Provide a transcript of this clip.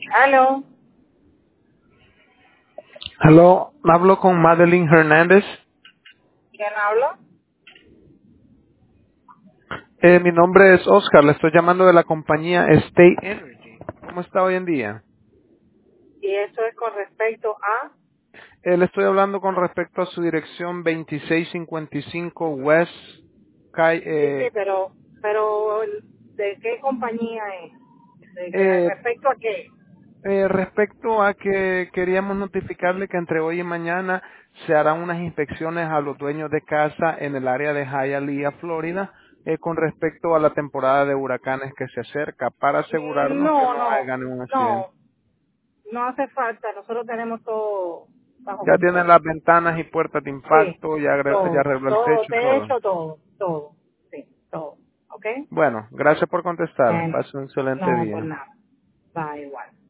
Aló, Aló, hablo con Madeline Hernández. ¿quién habla? Mi nombre es Oscar, le estoy llamando de la compañía State Energy. ¿Cómo está hoy en día? Y eso es con respecto a... Le estoy hablando con respecto a su dirección 2655 West Sí, sí, Calle. pero ¿de qué compañía es? ¿Respecto a qué? Respecto a que queríamos notificarle que entre hoy y mañana se harán unas inspecciones a los dueños de casa en el área de Hialeah, Florida, con respecto a la temporada de huracanes que se acerca, para asegurarnos que No, no no, haya ningún accidente. no, no hace falta. Nosotros tenemos todo bajo Ya tienen control. las ventanas y puertas de Sí, impacto, ya todo, arregló el todo, techo y de todo. hecho todo, todo, sí, todo. ¿Ok? Bueno, gracias por contestar. Bueno, Pase un excelente no, pues día. nada, va igual.